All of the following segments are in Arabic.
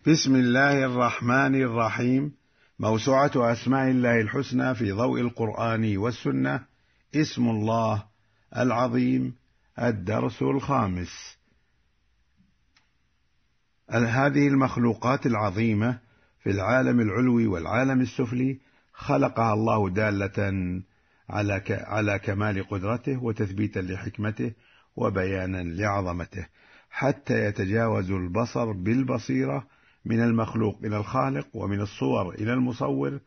بسم الله الرحمن الرحيم. موسوعة أسماء الله الحسنى في ضوء القرآن والسنة. اسم الله العظيم. الدرس الخامس. هذه المخلوقات العظيمة في العالم العلوي والعالم السفلي خلقها الله دالة على كمال قدرته وتثبيتا لحكمته وبيانا لعظمته، حتى يتجاوز البصر بالبصيرة من المخلوق إلى الخالق، ومن الصور إلى المصور،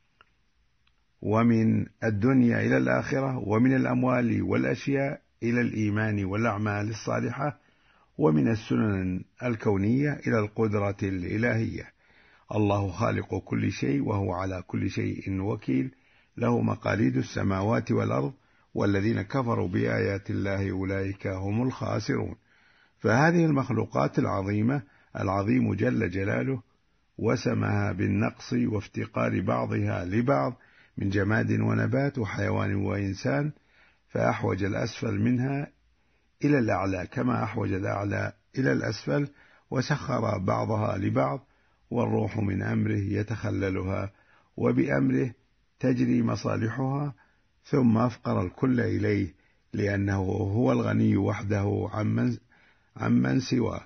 ومن الدنيا إلى الآخرة، ومن الأموال والأشياء إلى الإيمان والأعمال الصالحة، ومن السنن الكونية إلى القدرة الإلهية. الله خالق كل شيء وهو على كل شيء وكيل، له مقاليد السماوات والأرض، والذين كفروا بآيات الله أولئك هم الخاسرون. فهذه المخلوقات العظيمة العظيم جل جلاله وسمها بالنقص وافتقار بعضها لبعض من جماد ونبات وحيوان وإنسان، فأحوج الأسفل منها إلى الأعلى كما أحوج الأعلى إلى الأسفل، وسخر بعضها لبعض، والروح من أمره يتخللها، وبأمره تجري مصالحها، ثم أفقر الكل إليه، لأنه هو الغني وحده عمن سواه،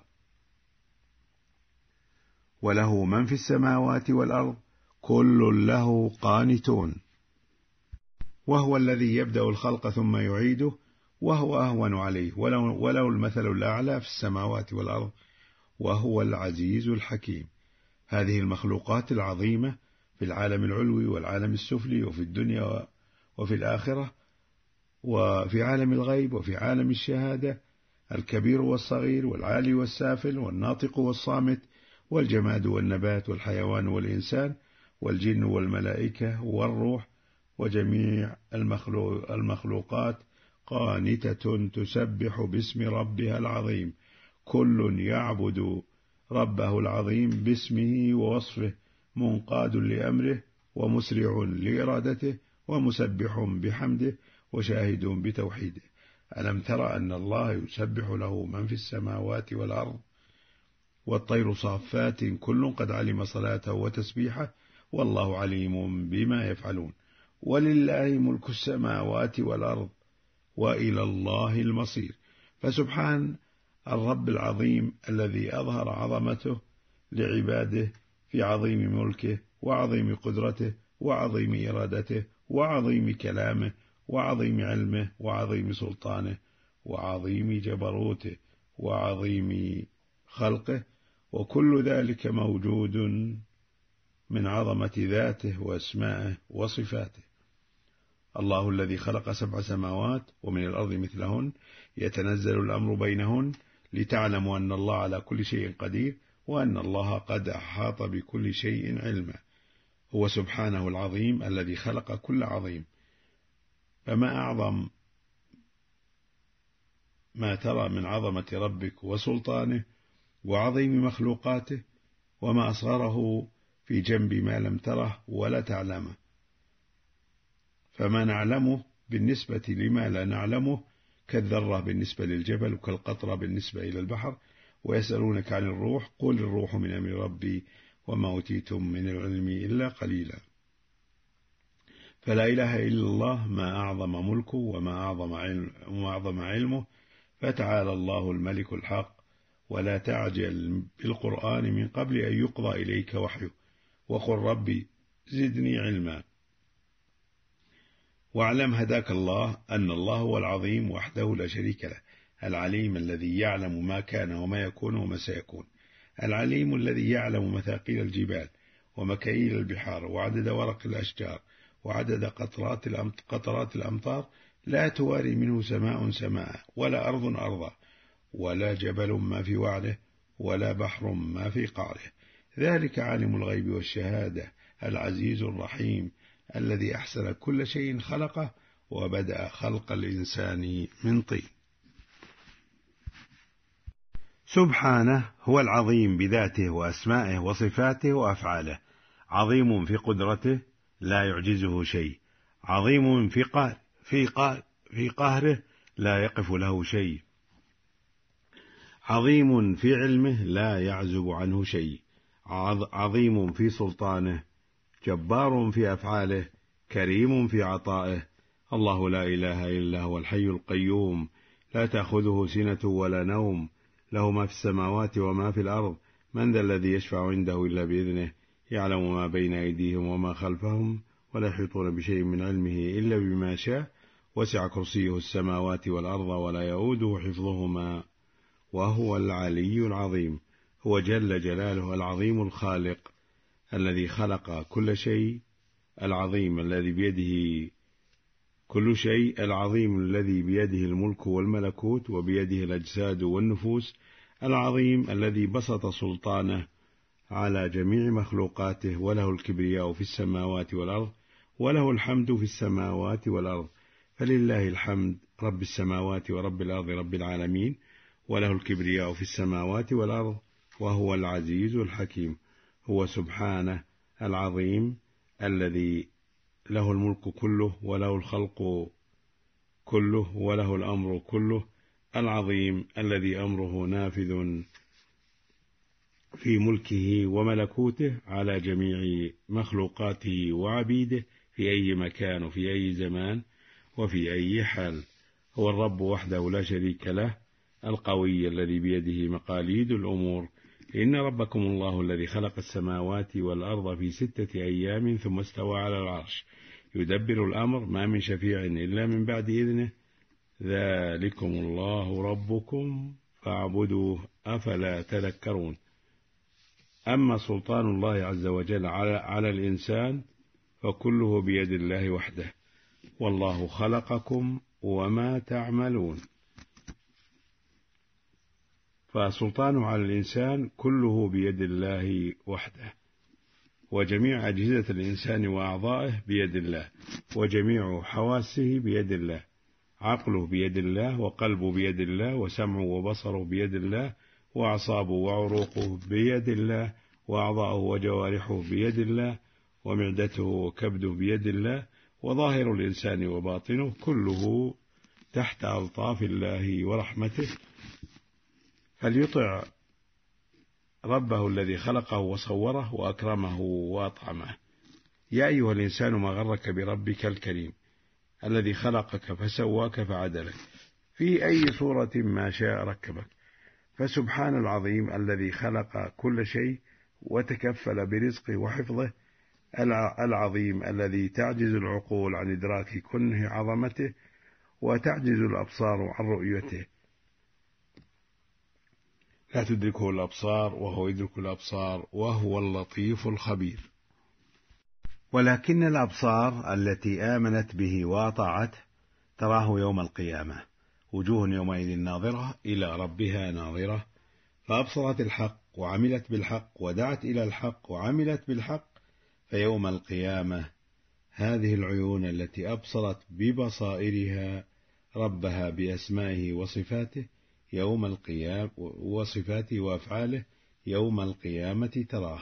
وله من في السماوات والأرض كل له قانتون. وهو الذي يبدأ الخلق ثم يعيده، وهو أهون عليه، وله المثل الأعلى في السماوات والأرض، وهو العزيز الحكيم. هذه المخلوقات العظيمة في العالم العلوي والعالم السفلي، وفي الدنيا وفي الآخرة، وفي عالم الغيب وفي عالم الشهادة، الكبير والصغير، والعالي والسافل، والناطق والصامت، والجماد والنبات، والحيوان والإنسان، والجن والملائكة والروح، وجميع المخلوقات قانتة تسبح باسم ربها العظيم، كل يعبد ربه العظيم باسمه ووصفه، منقاد لأمره، ومسرع لإرادته، ومسبح بحمده، وشاهد بتوحيده. ألم تر أن الله يسبح له من في السماوات والأرض والطير صافات كل قد علم صلاته وتسبيحه، والله عليم بما يفعلون. ولله ملك السماوات والأرض وإلى الله المصير. فسبحان الرب العظيم الذي أظهر عظمته لعباده في عظيم ملكه، وعظيم قدرته، وعظيم إرادته، وعظيم كلامه، وعظيم علمه، وعظيم سلطانه، وعظيم جبروته، وعظيم خلقه، وكل ذلك موجود من عظمة ذاته وأسمائه وصفاته. الله الذي خلق 7 سماوات ومن الأرض مثلهن، يتنزل الأمر بينهن، لتعلموا أن الله على كل شيء قدير، وأن الله قد أحاط بكل شيء علما. هو سبحانه العظيم الذي خلق كل عظيم. فما أعظم ما ترى من عظمة ربك وسلطانه وعظيم مخلوقاته، وما أصغره في جنب ما لم تره ولا تعلمه. فما نعلمه بالنسبة لما لا نعلمه كالذرة بالنسبة للجبل، وكالقطرة بالنسبة إلى البحر. ويسألونك عن الروح، قل الروح من أمر ربي، وما أوتيتم من العلم إلا قليلا. فلا إله إلا الله، ما أعظم ملكه وما أعظم علمه. فتعالى الله الملك الحق. ولا تعجل بالقرآن من قبل أن يقضى إليك وحيه، وقل ربي زدني علما. واعلم هداك الله أن الله هو العظيم وحده لا شريك له، العليم الذي يعلم ما كان وما يكون وما سيكون، العليم الذي يعلم مثاقيل الجبال ومكاييل البحار، وعدد ورق الأشجار، وعدد قطرات الأمطار، لا تواري منه سماء سماء، ولا أرض أرضا، ولا جبل ما في وعده، ولا بحر ما في قعره. ذلك عالم الغيب والشهادة العزيز الرحيم، الذي أحسن كل شيء خلقه، وبدأ خلق الإنسان من طين. سبحانه هو العظيم بذاته وأسمائه وصفاته وأفعاله، عظيم في قدرته لا يعجزه شيء، عظيم في قهره لا يقف له شيء، عظيم في علمه لا يعزب عنه شيء، عظيم في سلطانه، جبار في أفعاله، كريم في عطائه. الله لا إله إلا هو الحي القيوم، لا تأخذه سنة ولا نوم، له ما في السماوات وما في الأرض. من ذا الذي يشفع عنده إلا بإذنه، يعلم ما بين أيديهم وما خلفهم، ولا يحيطون بشيء من علمه إلا بما شاء. وسع كرسيه السماوات والأرض ولا يؤوده حفظهما وهو العلي العظيم. هو جل جلاله العظيم الخالق الذي خلق كل شيء، العظيم الذي بيده كل شيء، العظيم الذي بيده الملك والملكوت وبيده الأجساد والنفوس، العظيم الذي بسط سلطانه على جميع مخلوقاته، وله الكبرياء في السماوات والأرض، وله الحمد في السماوات والأرض. فلله الحمد رب السماوات ورب الأرض رب العالمين، وله الكبرياء في السماوات والأرض، وهو العزيز الحكيم. هو سبحانه العظيم الذي له الملك كله وله الخلق كله وله الأمر كله، العظيم الذي أمره نافذ في ملكه وملكوته على جميع مخلوقاته وعبيده في أي مكان وفي أي زمان وفي أي حال. هو الرب وحده لا شريك له، القوي الذي بيده مقاليد الأمور. إن ربكم الله الذي خلق السماوات والأرض في 6 أيام ثم استوى على العرش يدبر الأمر، ما من شفيع إلا من بعد إذنه، ذلكم الله ربكم فاعبدوه أفلا تذكرون. أما سلطان الله عز وجل على الإنسان فكله بيد الله وحده، والله خلقكم وما تعملون. فسلطانه على الإنسان كله بيد الله وحده، وجميع أجهزة الإنسان وأعضائه بيد الله، وجميع حواسه بيد الله، عقله بيد الله، وقلبه بيد الله، وسمعه وبصره بيد الله، وأعصابه وعروقه بيد الله، وأعضاؤه وجوارحه بيد الله، ومعدته وكبده بيد الله، وظاهر الإنسان وباطنه كله تحت ألطاف الله ورحمته. فليطع ربه الذي خلقه وصوره وأكرمه وأطعمه. يا أيها الإنسان ما غرك بربك الكريم الذي خلقك فسواك فعدلك في أي صورة ما شاء ركبك. فسبحان العظيم الذي خلق كل شيء وتكفل برزقه وحفظه، العظيم الذي تعجز العقول عن إدراك كنه عظمته، وتعجز الأبصار عن رؤيته. لا تدركه الأبصار وهو يدرك الأبصار، وهو اللطيف الخبير. ولكن الأبصار التي آمنت به وأطاعته تراه يوم القيامة وجوه يومئذ ناظرة إلى ربها ناظرة، فأبصرت الحق وعملت بالحق ودعت إلى الحق وعملت بالحق. فيوم القيامة هذه العيون التي أبصرت ببصائرها ربها بأسمائه وصفاته يوم القيامة وصفاته وأفعاله يوم القيامة تراه.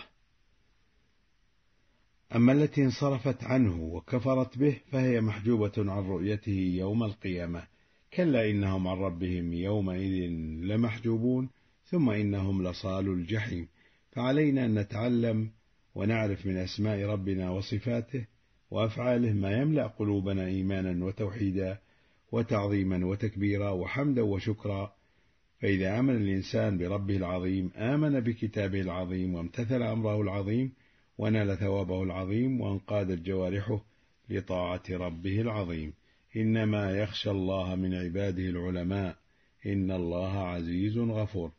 أما التي انصرفت عنه وكفرت به فهي محجوبة عن رؤيته يوم القيامة. كلا إنهم عن ربهم يومئذ لمحجوبون، ثم إنهم لصالوا الجحيم. فعلينا أن نتعلم ونعرف من أسماء ربنا وصفاته وأفعاله ما يملأ قلوبنا إيمانا وتوحيدا وتعظيما وتكبيرا وحمدا وشكرا. فإذا آمن الإنسان بربه العظيم آمن بكتابه العظيم وامتثل أمره العظيم ونال ثوابه العظيم، وانقادت جوارحه لطاعة ربه العظيم. إنما يخشى الله من عباده العلماء، إن الله عزيز غفور.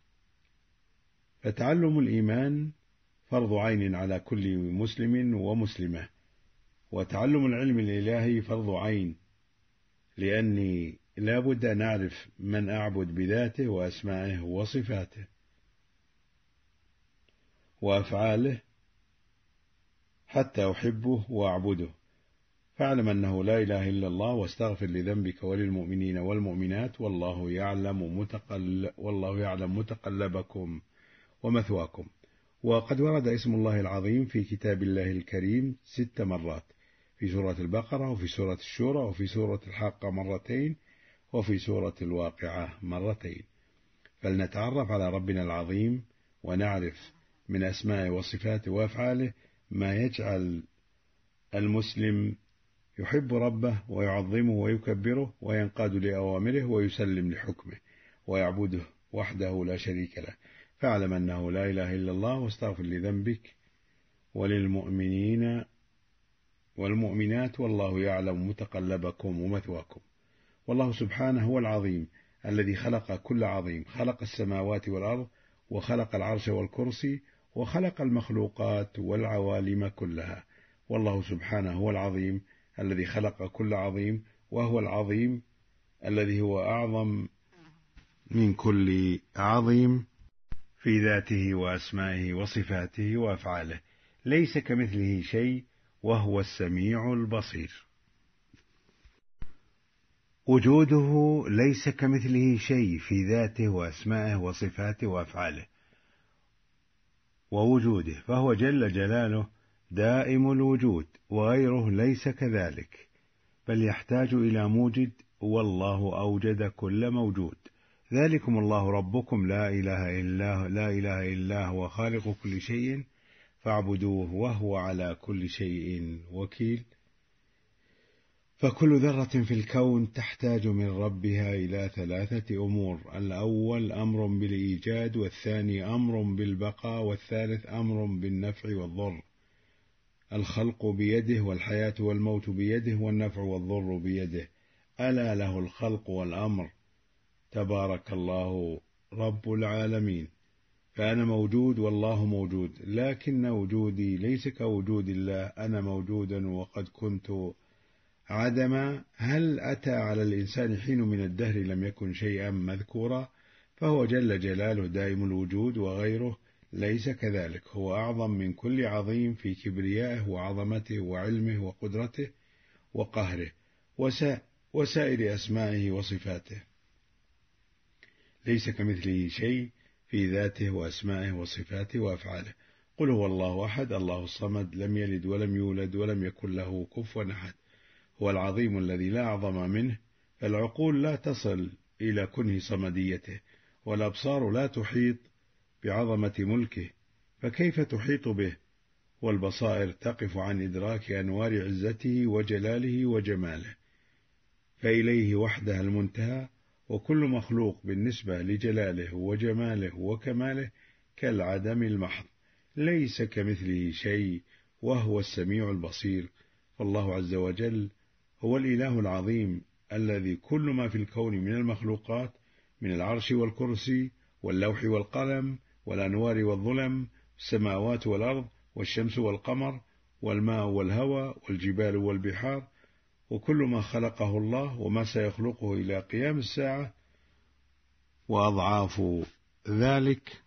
فتعلم الإيمان فرض عين على كل مسلم ومسلمة، وتعلم العلم الإلهي فرض عين، لأني لا بد أن أعرف من أعبد بذاته وأسمائه وصفاته وأفعاله حتى أحبه وأعبده. فاعلم أنه لا إله إلا الله، واستغفر لذنبك وللمؤمنين والمؤمنات، والله يعلم متقلبكم ومثواكم. وقد ورد اسم الله العظيم في كتاب الله الكريم 6 مرات، في سورة البقرة وفي سورة الشورى وفي سورة الحاقة 2 مرات وفي سورة الواقعة 2 مرات. فلنتعرف على ربنا العظيم ونعرف من أسمائه وصفاته وأفعاله ما يجعل المسلم يحب ربه ويعظمه ويكبره وينقاد لأوامره ويسلم لحكمه ويعبده وحده لا شريك له. فاعلم أنه لا إله إلا الله، واستغفر لذنبك وللمؤمنين والمؤمنات، والله يعلم متقلبكم ومثواكم. والله سبحانه هو العظيم الذي خلق كل عظيم، خلق السماوات والأرض، وخلق العرش والكرسي، وخلق المخلوقات والعوالم كلها. والله سبحانه هو العظيم الذي خلق كل عظيم، وهو العظيم الذي هو أعظم من كل عظيم في ذاته وأسمائه وصفاته وأفعاله، ليس كمثله شيء وهو السميع البصير. وجوده ليس كمثله شيء في ذاته وأسمائه وصفاته وأفعاله ووجوده، فهو جل جلاله دائم الوجود، وغيره ليس كذلك، بل يحتاج إلى موجد، والله أوجد كل موجود. ذلكم الله ربكم لا إله إلا هو خالق كل شيء فاعبدوه وهو على كل شيء وكيل. فكل ذرة في الكون تحتاج من ربها إلى ثلاثة أمور: الأول أمر بالإيجاد، والثاني أمر بالبقاء، والثالث أمر بالنفع والضر. الخلق بيده، والحياة والموت بيده، والنفع والضر بيده. ألا له الخلق والأمر، تبارك الله رب العالمين. فأنا موجود والله موجود، لكن وجودي ليس كوجود الله. أنا موجودا وقد كنت عدما. هل أتى على الإنسان حين من الدهر لم يكن شيئا مذكورا؟ فهو جل جلاله دائم الوجود، وغيره ليس كذلك. هو أعظم من كل عظيم في كبريائه وعظمته وعلمه وقدرته وقهره وسائر أسمائه وصفاته، ليس كمثله شيء في ذاته وأسمائه وصفاته وأفعاله. قل هو الله أحد الله الصمد، لم يلد ولم يولد ولم يكن له كفوا أحد. هو العظيم الذي لا أعظم منه، فالعقول لا تصل إلى كنه صمديته، والأبصار لا تحيط بعظمة ملكه، فكيف تحيط به؟ والبصائر تقف عن إدراك أنوار عزته وجلاله وجماله، فإليه وحده المنتهى. وكل مخلوق بالنسبة لجلاله وجماله وكماله كالعدم المحض، ليس كمثله شيء وهو السميع البصير. فالله عز وجل هو الإله العظيم الذي كل ما في الكون من المخلوقات، من العرش والكرسي واللوح والقلم والأنوار والظلم، السماوات والأرض والشمس والقمر والماء والهوى والجبال والبحار، وكل ما خلقه الله وما سيخلقه إلى قيام الساعة، وأضعاف ذلك،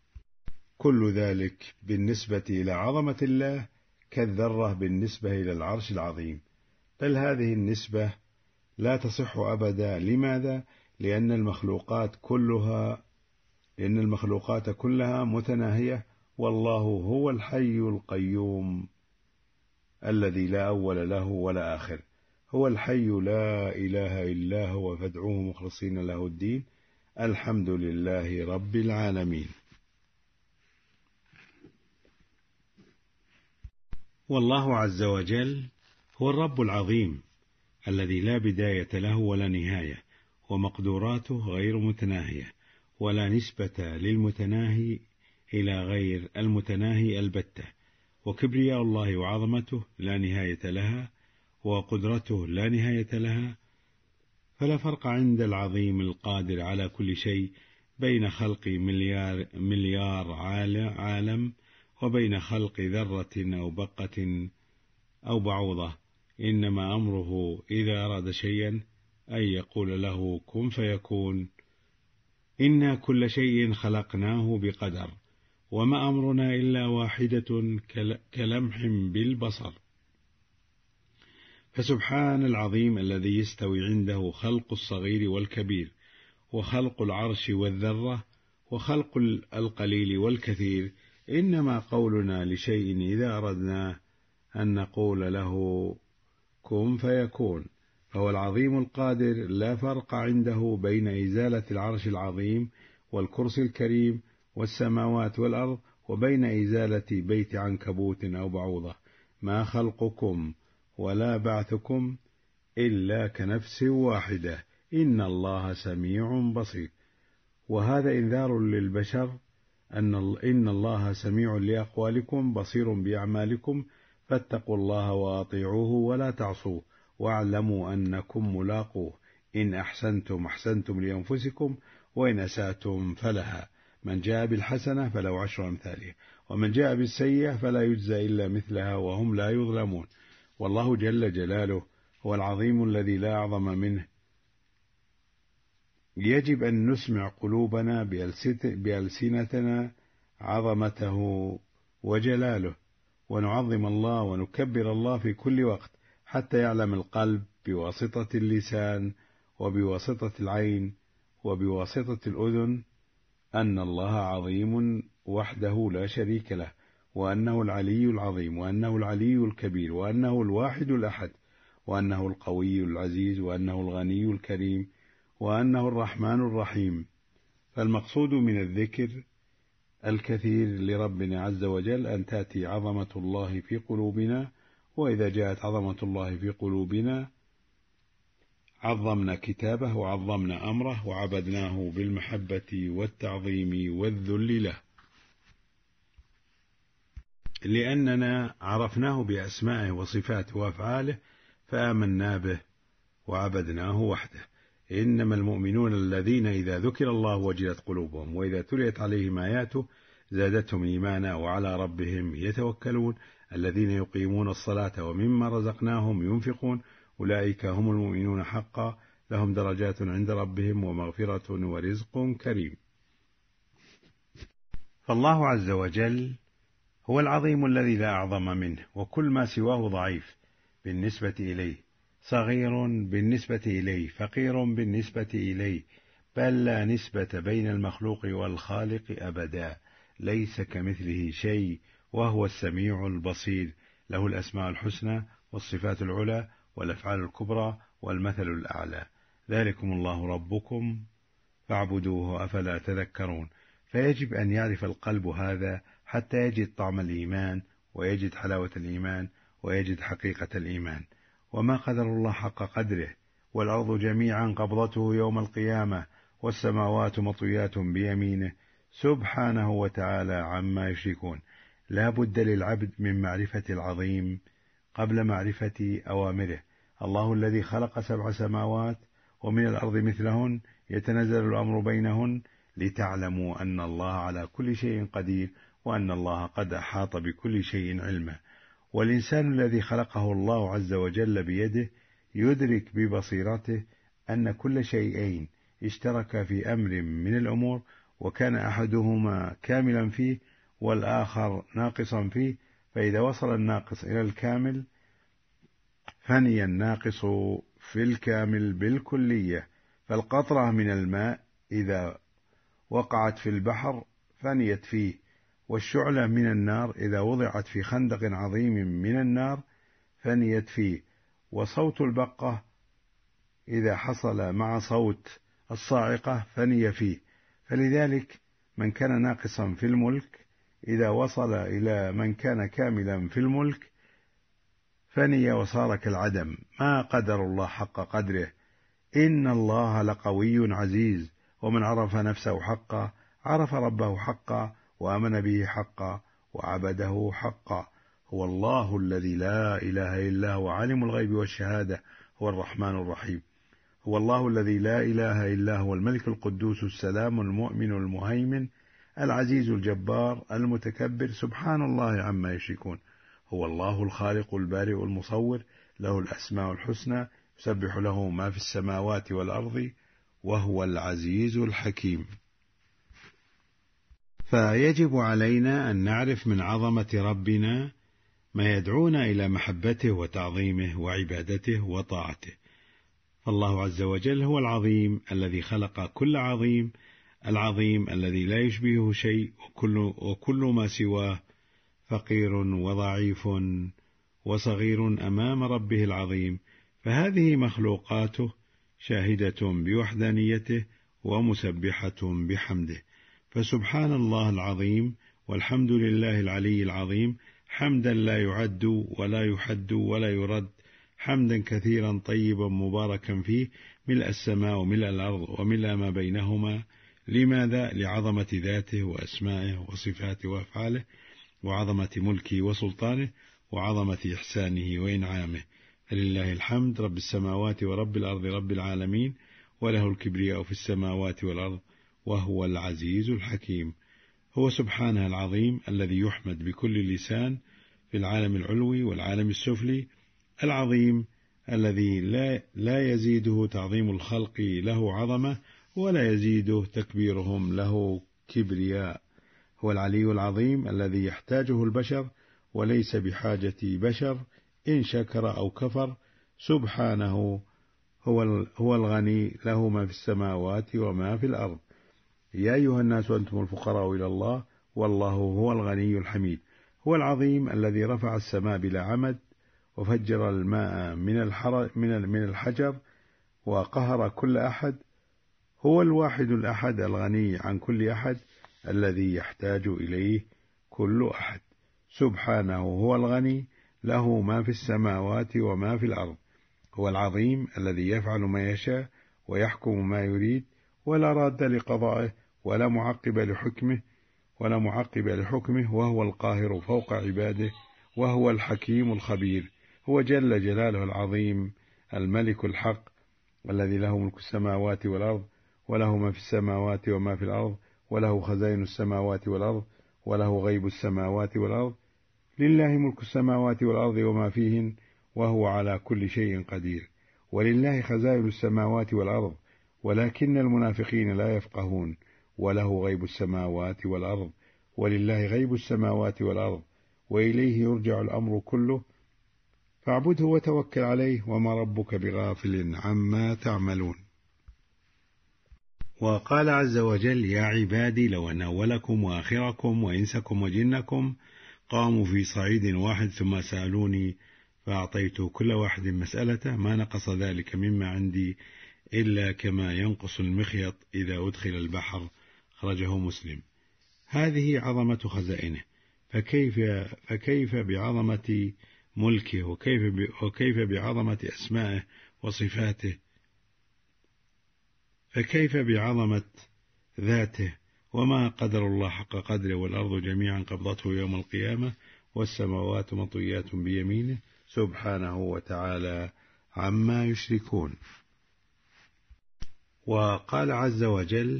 كل ذلك بالنسبة إلى عظمة الله كالذرة بالنسبة إلى العرش العظيم. بل هذه النسبة لا تصح أبدا. لماذا؟ لأن المخلوقات كلها متناهية، والله هو الحي القيوم الذي لا أول له ولا آخر. هو الحي لا إله إلا هو، فادعوه مخلصين له الدين. الحمد لله رب العالمين. والله عز وجل هو الرب العظيم الذي لا بداية له ولا نهاية، ومقدوراته غير متناهية، ولا نسبة للمتناهي إلى غير المتناهي البتة. وكبرياء الله وعظمته لا نهاية لها، وقدرته لا نهاية لها. فلا فرق عند العظيم القادر على كل شيء بين خلق مليار عالم وبين خلق ذرة أو بقة أو بعوضة. إنما أمره إذا أراد شيئا أن يقول له كن فيكون. إنا كل شيء خلقناه بقدر، وما أمرنا إلا واحدة كلمح بالبصر. فسبحان العظيم الذي يستوي عنده خلق الصغير والكبير، وخلق العرش والذرة، وخلق القليل والكثير. إنما قولنا لشيء إذا أردنا أن نقول له كن فيكون. فهو العظيم القادر، لا فرق عنده بين إزالة العرش العظيم والكرسي الكريم والسماوات والأرض، وبين إزالة بيت عنكبوت أو بعوضة، ما خلقكم ولا بعثكم إلا كنفس واحدة، إن الله سميع بصير. وهذا إنذار للبشر إن الله سميع لأقوالكم بصير بأعمالكم، فاتقوا الله وأطيعوه ولا تعصوه، واعلموا أنكم ملاقوه، إن أحسنتم أحسنتم لأنفسكم، وإن أسأتم فلها، من جاء بالحسنة فله 10 أمثالها، ومن جاء بالسيئة فلا يجزى إلا مثلها وهم لا يظلمون. والله جل جلاله هو العظيم الذي لا أعظم منه. يجب أن نسمع قلوبنا بألسنتنا عظمته وجلاله، ونعظم الله ونكبر الله في كل وقت، حتى يعلم القلب بواسطة اللسان وبواسطة العين وبواسطة الأذن أن الله عظيم وحده لا شريك له، وأنه العلي العظيم، وأنه العلي الكبير، وأنه الواحد الأحد، وأنه القوي العزيز، وأنه الغني الكريم، وأنه الرحمن الرحيم. فالمقصود من الذكر الكثير لربنا عز وجل أن تأتي عظمة الله في قلوبنا، وإذا جاءت عظمة الله في قلوبنا عظمنا كتابه وعظمنا أمره وعبدناه بالمحبة والتعظيم والذل له، لأننا عرفناه بأسمائه وصفاته وأفعاله فآمنا به وعبدناه وحده. إنما المؤمنون الذين إذا ذكر الله وجلت قلوبهم وإذا تليت عليهم آياته زادتهم إيمانا وعلى ربهم يتوكلون، الذين يقيمون الصلاة ومما رزقناهم ينفقون، أولئك هم المؤمنون حقا، لهم درجات عند ربهم ومغفرة ورزق كريم. فالله عز وجل هو العظيم الذي لا أعظم منه، وكل ما سواه ضعيف بالنسبة إليه، صغير بالنسبة إليه، فقير بالنسبة إليه، بل لا نسبة بين المخلوق والخالق أبدا، ليس كمثله شيء، وهو السميع البصير، له الأسماء الحسنى والصفات العلى والأفعال الكبرى والمثل الأعلى. ذلكم الله ربكم فاعبدوه أفلا تذكرون. فيجب أن يعرف القلب هذا حتى يجد طعم الإيمان، ويجد حلاوة الإيمان، ويجد حقيقة الإيمان. وما قدر الله حق قدره، والأرض جميعا قبضته يوم القيامة، والسماوات مطويات بيمينه سبحانه وتعالى عما يشركون. لا بد للعبد من معرفة العظيم قبل معرفة أوامره. الله الذي خلق 7 سماوات ومن الأرض مثلهن يتنزل الأمر بينهن لتعلموا أن الله على كل شيء قدير، وأن الله قد أحاط بكل شيء علما. والإنسان الذي خلقه الله عز وجل بيده يدرك ببصيرته أن كل شيئين اشترك في أمر من الأمور، وكان أحدهما كاملا فيه والآخر ناقصا فيه، فإذا وصل الناقص إلى الكامل فني الناقص في الكامل بالكلية. فالقطرة من الماء إذا وقعت في البحر فنيت فيه، والشعلة من النار إذا وضعت في خندق عظيم من النار فنيت فيه، وصوت البقة إذا حصل مع صوت الصاعقة فني فيه. فلذلك من كان ناقصا في الملك إذا وصل إلى من كان كاملا في الملك فني وصار كالعدم. ما قدر الله حق قدره، إن الله لقوي عزيز، ومن عرف نفسه حقا عرف ربه حقا، وآمن به حقا، وعبده حقا. هو الله الذي لا إله إلا هو عالم الغيب والشهادة، هو الرحمن الرحيم. هو الله الذي لا إله إلا هو الملك القدوس السلام المؤمن المهيمن العزيز الجبار المتكبر، سبحان الله عما يشركون. هو الله الخالق البارئ المصور، له الأسماء الحسنى، يسبح له ما في السماوات والأرض، وهو العزيز الحكيم. فيجب علينا أن نعرف من عظمة ربنا ما يدعونا إلى محبته وتعظيمه وعبادته وطاعته. فالله عز وجل هو العظيم الذي خلق كل عظيم، العظيم الذي لا يشبهه شيء، وكل ما سواه فقير وضعيف وصغير أمام ربه العظيم. فهذه مخلوقاته شاهدة بوحدانيته ومسبحة بحمده. فسبحان الله العظيم والحمد لله العلي العظيم حمدا لا يعد ولا يحد ولا يرد، حمدا كثيرا طيبا مباركا فيه، ملء السماء وملء الأرض وملء ما بينهما. لماذا؟ لعظمة ذاته وأسمائه وصفاته وأفعاله، وعظمة ملكه وسلطانه، وعظمة إحسانه وإنعامه. فلله الحمد رب السماوات ورب الأرض رب العالمين، وله الكبرياء في السماوات والأرض، وهو العزيز الحكيم. هو سبحانه العظيم الذي يحمد بكل لسان في العالم العلوي والعالم السفلي، العظيم الذي لا يزيده تعظيم الخلق له عظمة، ولا يزيده تكبيرهم له كبرياء. هو العلي العظيم الذي يحتاجه البشر وليس بحاجة بشر إن شكر أو كفر. سبحانه هو الغني، له ما في السماوات وما في الأرض. يا أيها الناس أنتم الفقراء إلى الله والله هو الغني الحميد. هو العظيم الذي رفع السماء بلا عمد، وفجر الماء من الحجر، وقهر كل أحد. هو الواحد الأحد الغني عن كل أحد، الذي يحتاج إليه كل أحد. سبحانه هو الغني، له ما في السماوات وما في الأرض. هو العظيم الذي يفعل ما يشاء ويحكم ما يريد، ولا راد لقضائه ولا معقب لحكمه، وهو القاهر فوق عباده، وهو الحكيم الخبير. هو جل جلاله العظيم الملك الحق، الذي له ملك السماوات والأرض، وله ما في السماوات وما في الأرض، وله خزائن السماوات والأرض، وله غيب السماوات والأرض. لله ملك السماوات والأرض وما فيهن، وهو على كل شيء قدير. ولله خزائن السماوات والأرض ولكن المنافقين لا يفقهون. وله غيب السماوات والأرض، ولله غيب السماوات والأرض، وإليه يرجع الأمر كله، فاعبده وتوكل عليه، وما ربك بغافل عما تعملون. وقال عز وجل: يا عبادي لو أن أولكم وآخركم وإنسكم وجنكم قاموا في صعيد واحد ثم سألوني فأعطيت كل واحد مسألته، ما نقص ذلك مما عندي إلا كما ينقص المخيط إذا أدخل البحر. أخرجه مسلم. هذه عظمة خزائنه، فكيف بعظمة ملكه، وكيف بعظمة أسمائه وصفاته، فكيف بعظمة ذاته. وما قدر الله حق قدره، والأرض جميعا قبضته يوم القيامة، والسماوات مطويات بيمينه، سبحانه وتعالى عما يشركون. وقال عز وجل: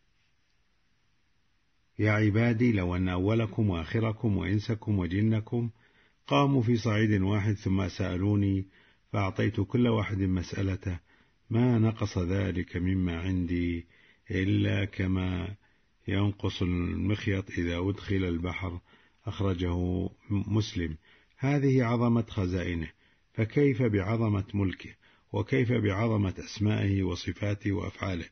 يا عبادي لو أن أولكم وآخركم وإنسكم وجنكم قاموا في صعيد واحد ثم سألوني فأعطيت كل واحد مسألته، ما نقص ذلك مما عندي إلا كما ينقص المخيط إذا أدخل البحر. أخرجه مسلم. هذه عظمة خزائنه، فكيف بعظمة ملكه، وكيف بعظمة أسمائه وصفاته وأفعاله،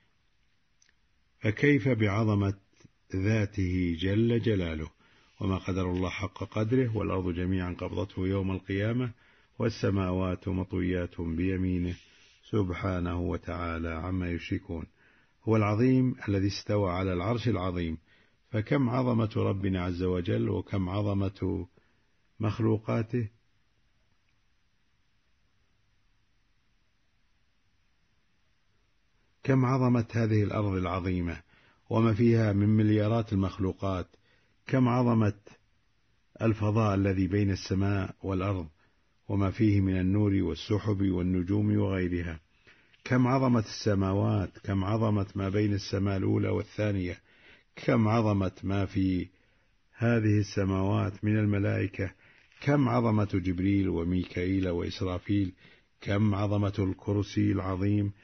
فكيف بعظمة ذاته جل جلاله. وما قدر الله حق قدره، والأرض جميعا قبضته يوم القيامة، والسماوات مطويات بيمينه، سبحانه وتعالى عما يشركون. هو العظيم الذي استوى على العرش العظيم. فكم عظمة ربنا عز وجل، وكم عظمة مخلوقاته. كم عظمة هذه الأرض العظيمة وما فيها من مليارات المخلوقات. كم عظمة الفضاء الذي بين السماء والأرض وما فيه من النور والسحب والنجوم وغيرها. كم عظمة السماوات، كم عظمة ما بين السماء الأولى والثانية، كم عظمة ما في هذه السماوات من الملائكة، كم عظمة جبريل وميكائيل وإسرافيل، كم عظمة الكرسي العظيم،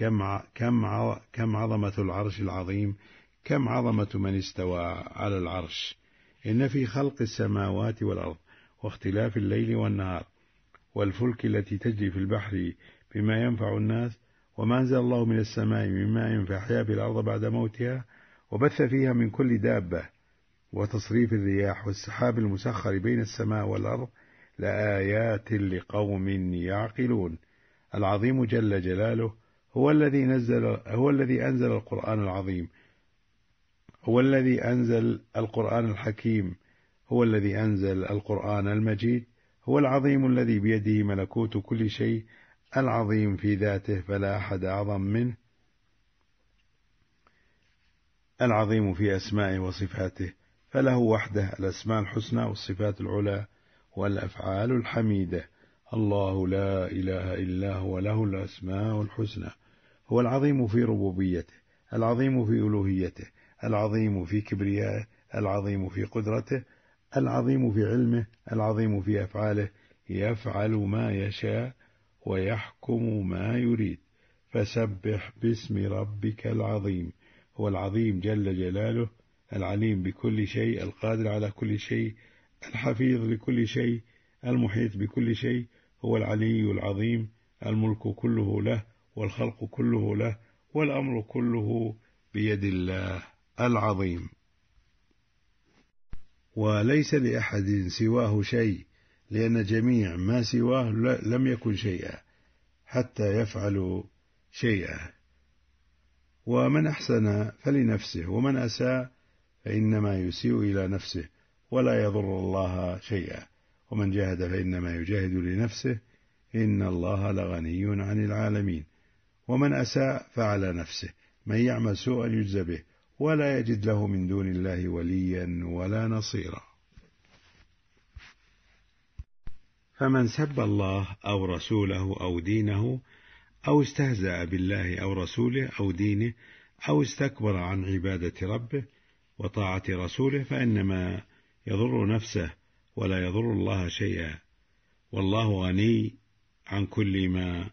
كم عظمة العرش العظيم، كم عظمة من استوى على العرش. إن في خلق السماوات والأرض واختلاف الليل والنهار والفلك التي تجري في البحر بما ينفع الناس، وما أنزل الله من السماء من ماء فأحيا به الأرض بعد موتها، وبث فيها من كل دابة، وتصريف الرياح والسحاب المسخر بين السماء والأرض، لآيات لقوم يعقلون. العظيم جل جلاله هو الذي أنزل القرآن العظيم، هو الذي أنزل القرآن الحكيم، هو الذي أنزل القرآن المجيد، هو العظيم الذي بيده ملكوت كل شيء، العظيم في ذاته فلا أحد أعظم منه، العظيم في أسمائه وصفاته فله وحده الأسماء الحسنى والصفات العلى والأفعال الحميدة. الله لا إله إلا هو له الأسماء الحسنى. هو العظيم في ربوبيته، العظيم في ألوهيته، العظيم في كبريائه، العظيم في قدرته، العظيم في علمه، العظيم في أفعاله، يفعل ما يشاء ويحكم ما يريد. فسبح باسم ربك العظيم. هو العظيم جل جلاله، العليم بكل شيء، القادر على كل شيء، الحفيظ لكل شيء، المحيط بكل شيء. هو العلي العظيم، الملك كله له، والخلق كله له، والأمر كله بيد الله العظيم. وليس لأحد سواه شيء، لأن جميع ما سواه لم يكن شيئا حتى يفعل شيئا. ومن أحسن فلنفسه، ومن أساء فإنما يسيء إلى نفسه، ولا يضر الله شيئا. ومن جاهد فإنما يجاهد لنفسه، إن الله لغني عن العالمين. ومن أساء فعلى نفسه، من يعمل سوءا يجزى به، ولا يجد له من دون الله وليا ولا نصيرا. فمن سب الله أو رسوله أو دينه، أو استهزأ بالله أو رسوله أو دينه، أو استكبر عن عبادة ربه وطاعة رسوله، فإنما يضر نفسه ولا يضر الله شيئا، والله غني عن كل ما،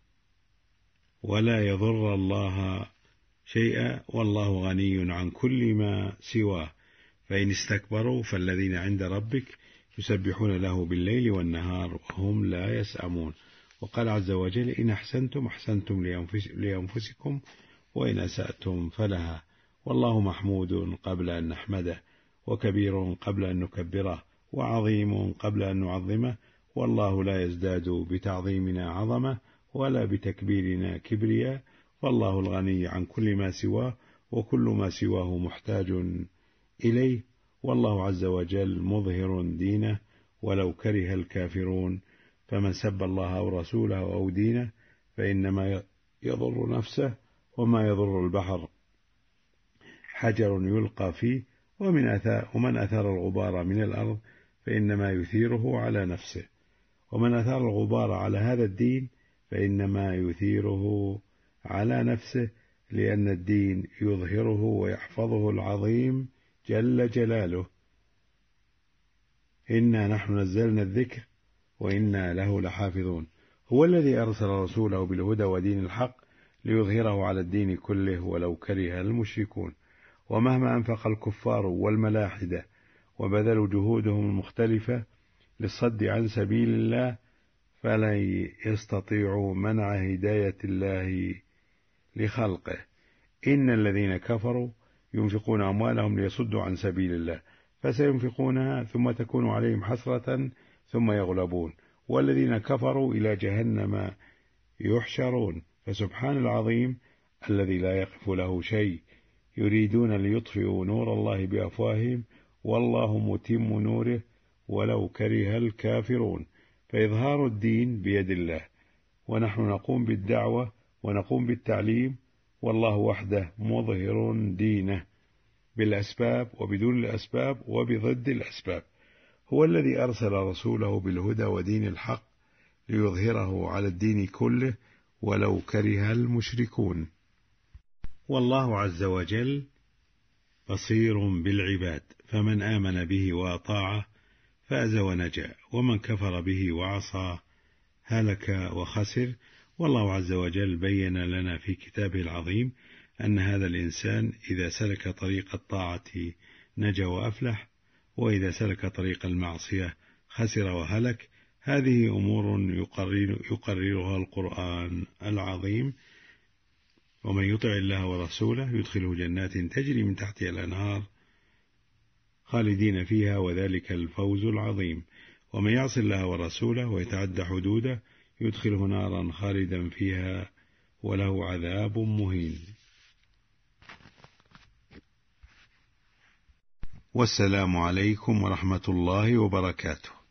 ولا يضر الله شيئا، والله غني عن كل ما سواه. فإن استكبروا فالذين عند ربك يسبحون له بالليل والنهار وهم لا يسأمون. وقال عز وجل: إن أحسنتم أحسنتم لأنفسكم، وإن أسأتم فلها، والله محمود قبل أن نحمده، وكبير قبل أن نكبره، وعظيم قبل أن نعظمه، والله لا يزداد بتعظيمنا عظمة ولا بتكبيرنا كبرياء، والله الغني عن كل ما سواه، وكل ما سواه محتاج إليه، والله عز وجل مظهر دينه ولو كره الكافرون. فمن سب الله أو رسوله أو دينه فإنما يضر نفسه، وما يضر البحر حجر يلقى فيه، ومن أثار الغبار من الأرض فإنما يثيره على نفسه، ومن أثار الغبار على هذا الدين فإنما يثيره على نفسه، لأن الدين يظهره ويحفظه العظيم جل جلاله. إنا نحن نزلنا الذكر وإنا له لحافظون. هو الذي أرسل رسوله بالهدى ودين الحق ليظهره على الدين كله ولو كره المشركون. ومهما أنفق الكفار والملاحدة وبذلوا جهودهم المختلفة للصد عن سبيل الله، فلن يستطيعوا منع هداية الله لخلقه. إن الذين كفروا ينفقون أموالهم ليصدوا عن سبيل الله، فسينفقونها ثم تكون عليهم حسرة ثم يغلبون، والذين كفروا إلى جهنم يحشرون. فسبحان العظيم الذي لا يقف له شيء، يريدون ليطفئوا نور الله بأفواههم والله متم نوره ولو كره الكافرون. فإظهار الدين بيد الله، ونحن نقوم بالدعوة ونقوم بالتعليم، والله وحده مظهر دينه بالأسباب وبدون الأسباب وبضد الأسباب. هو الذي أرسل رسوله بالهدى ودين الحق ليظهره على الدين كله ولو كره المشركون. والله عز وجل بصير بالعباد، فمن آمن به وأطاعه فاز ونجا، ومن كفر به وعصى هلك وخسر. والله عز وجل بين لنا في كتابه العظيم أن هذا الإنسان إذا سلك طريق الطاعة نجا وأفلح، وإذا سلك طريق المعصية خسر وهلك. هذه أمور يقررها القرآن العظيم. ومن يطع الله ورسوله يدخله جنات تجري من تحتها الأنهار خالدين فيها، وذلك الفوز العظيم. ومن يعص الله ورسوله ويتعدى حدوده يدخله نارا خالدا فيها وله عذاب مهين. والسلام عليكم ورحمة الله وبركاته.